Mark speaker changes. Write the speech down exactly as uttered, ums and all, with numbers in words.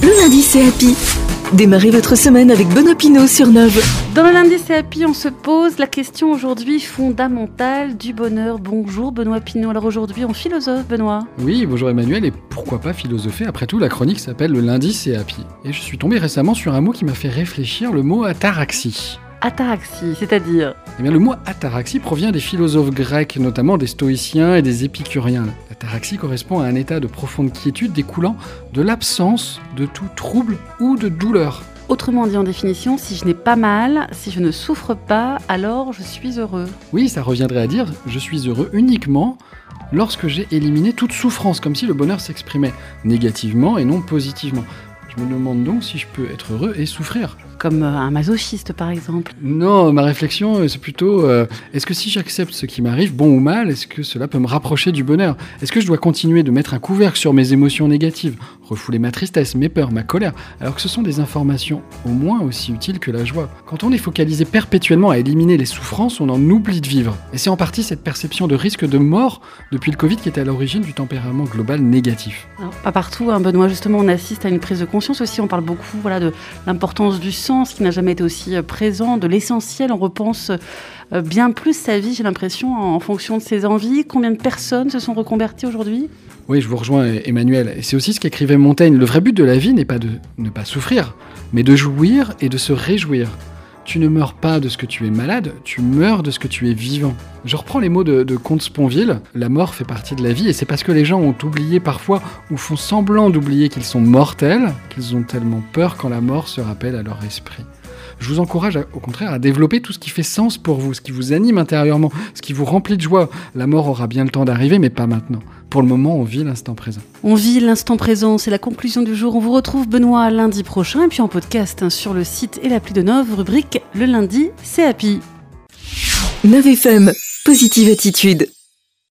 Speaker 1: Le lundi, c'est Happy. Démarrez votre semaine avec Benoît Pinault sur Nove.
Speaker 2: Dans le lundi, c'est Happy, on se pose la question aujourd'hui fondamentale du bonheur. Bonjour Benoît Pinault. Alors aujourd'hui, on philosophe, Benoît.
Speaker 3: Oui, bonjour Emmanuel, et pourquoi pas philosopher? Après tout, la chronique s'appelle Le lundi, c'est Happy. Et je suis tombé récemment sur un mot qui m'a fait réfléchir, le mot ataraxie.
Speaker 2: Ataraxie, c'est-à-dire?
Speaker 3: Eh bien, le mot ataraxie provient des philosophes grecs, notamment des stoïciens et des épicuriens. L'ataraxie correspond à un état de profonde quiétude découlant de l'absence de tout trouble ou de douleur.
Speaker 2: Autrement dit en définition, si je n'ai pas mal, si je ne souffre pas, alors je suis heureux.
Speaker 3: Oui, ça reviendrait à dire « je suis heureux uniquement » lorsque j'ai éliminé toute souffrance, comme si le bonheur s'exprimait négativement et non positivement. Je me demande donc si je peux être heureux et souffrir.
Speaker 2: Comme un masochiste par exemple.
Speaker 3: Non, ma réflexion c'est plutôt euh, est-ce que si j'accepte ce qui m'arrive, bon ou mal, est-ce que cela peut me rapprocher du bonheur? Est-ce que je dois continuer de mettre un couvercle sur mes émotions négatives, refouler ma tristesse, mes peurs, ma colère, alors que ce sont des informations au moins aussi utiles que la joie? Quand on est focalisé perpétuellement à éliminer les souffrances, on en oublie de vivre. Et c'est en partie cette perception de risque de mort depuis le Covid qui est à l'origine du tempérament global négatif.
Speaker 2: Alors, pas partout, hein, Benoît, justement on assiste à une prise de conscience aussi, on parle beaucoup voilà, de l'importance du sens qui n'a jamais été aussi présent, de l'essentiel, on repense bien plus sa vie, j'ai l'impression, en fonction de ses envies. Combien de personnes se sont reconverties aujourd'hui ?
Speaker 3: Oui, je vous rejoins Emmanuel, et c'est aussi ce qu'écrivait Montaigne. Le vrai but de la vie n'est pas de ne pas souffrir, mais de jouir et de se réjouir. Tu ne meurs pas de ce que tu es malade, tu meurs de ce que tu es vivant. Je reprends les mots de, de Comte Sponville, la mort fait partie de la vie, et c'est parce que les gens ont oublié parfois, ou font semblant d'oublier qu'ils sont mortels, qu'ils ont tellement peur quand la mort se rappelle à leur esprit. Je vous encourage à, au contraire à développer tout ce qui fait sens pour vous, ce qui vous anime intérieurement, ce qui vous remplit de joie. La mort aura bien le temps d'arriver, mais pas maintenant. Pour le moment, on vit l'instant présent.
Speaker 2: On vit l'instant présent, c'est la conclusion du jour. On vous retrouve, Benoît, lundi prochain, et puis en podcast hein, sur le site et l'appli de Nove, rubrique Le lundi, c'est Happy.
Speaker 1: Nove F M, positive attitude.